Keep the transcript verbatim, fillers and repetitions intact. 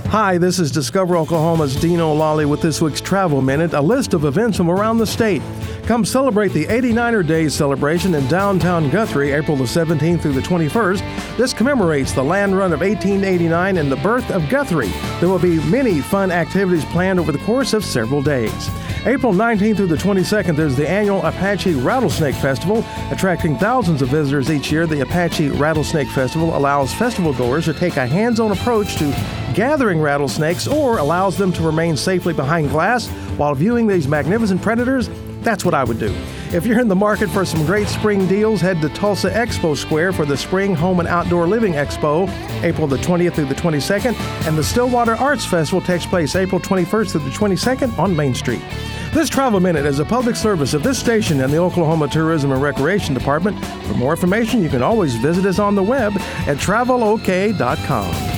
Hi, this is Discover Oklahoma's Dean O'Lally with this week's Travel Minute, a list of events from around the state. Come celebrate the eighty-niner Days celebration in downtown Guthrie, April the seventeenth through the twenty-first. This commemorates the land run of eighteen eighty-nine and the birth of Guthrie. There will be many fun activities planned over the course of several days. April nineteenth through the twenty-second, there's the annual Apache Rattlesnake Festival. Attracting thousands of visitors each year, the Apache Rattlesnake Festival allows festival goers to take a hands-on approach to gathering rattlesnakes or allows them to remain safely behind glass while viewing these magnificent predators. That's what I would do. If you're in the market for some great spring deals, head to Tulsa Expo Square for the Spring Home and Outdoor Living Expo, April the twentieth through the twenty-second, and the Stillwater Arts Festival takes place April twenty-first through the twenty-second on Main Street. This Travel Minute is a public service of this station and the Oklahoma Tourism and Recreation Department. For more information, you can always visit us on the web at travel o k dot com.